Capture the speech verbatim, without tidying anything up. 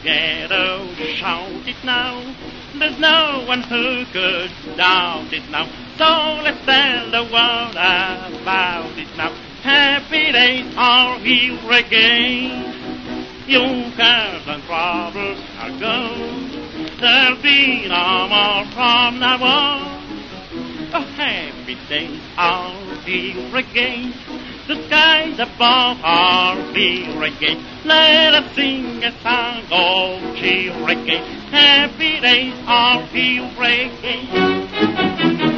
together, shout it now. There's no one who could doubt it now. So let's tell the world about it now. Happy days are here again. Your cares and troubles are gone. There'll be no more from now on. Oh, happy days are here again. The skies above are here again. Let us sing a song of cheer again. Happy days are here again.